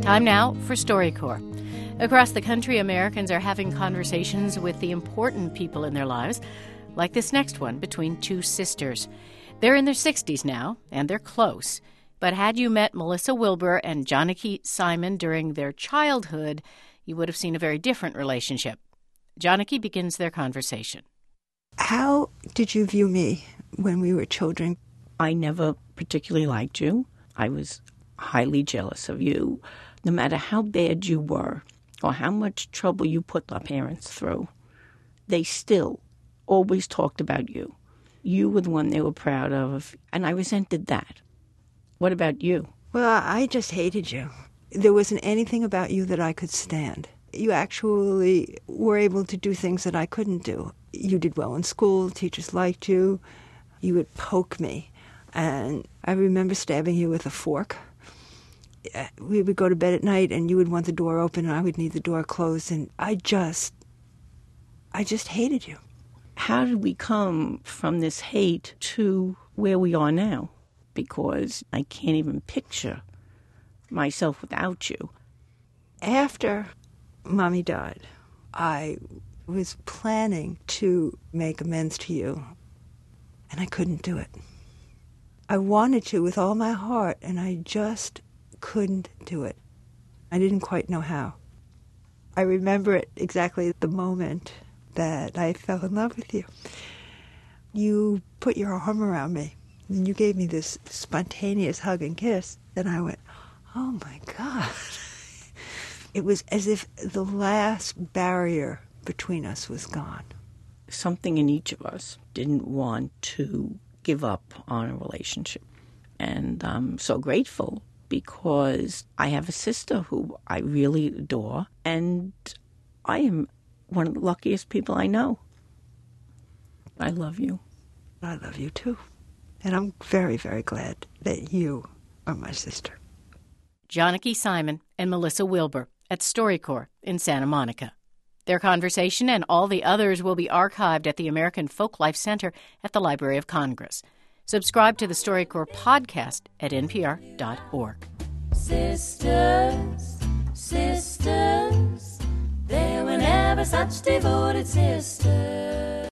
Time now for StoryCorps. Across the country, Americans are having conversations with the important people in their lives, like this next one between two sisters. They're in their 60s now, and they're close. But had you met Melissa Wilbur and Janaki Simon during their childhood, you would have seen a very different relationship. Janaki begins their conversation. How did you view me when we were children? I never particularly liked you. I was highly jealous of you. No matter how bad you were or how much trouble you put our parents through, they still always talked about you. You were the one they were proud of, and I resented that. What about you? Well, I just hated you. There wasn't anything about you that I could stand. You actually were able to do things that I couldn't do. You did well in school, teachers liked you. You would poke me, and I remember stabbing you with a fork. We would go to bed at night, and you would want the door open, and I would need the door closed, and I just hated you. How did we come from this hate to where we are now? Because I can't even picture myself without you. After Mommy died, I was planning to make amends to you, and I couldn't do it. I wanted to with all my heart, and I just couldn't do it. I didn't quite know how. I remember it exactly at the moment that I fell in love with you. You put your arm around me, and you gave me this spontaneous hug and kiss, and I went, oh my God. It was as if the last barrier between us was gone. Something in each of us didn't want to give up on a relationship. And I'm so grateful because I have a sister who I really adore, and I am one of the luckiest people I know. I love you. I love you too. And I'm very, very glad that you are my sister. Janaki Simon and Melissa Wilbur at StoryCorps in Santa Monica. Their conversation and all the others will be archived at the American Folklife Center at the Library of Congress. Subscribe to the StoryCorps podcast at npr.org. Sisters, sisters, they were never such devoted sisters.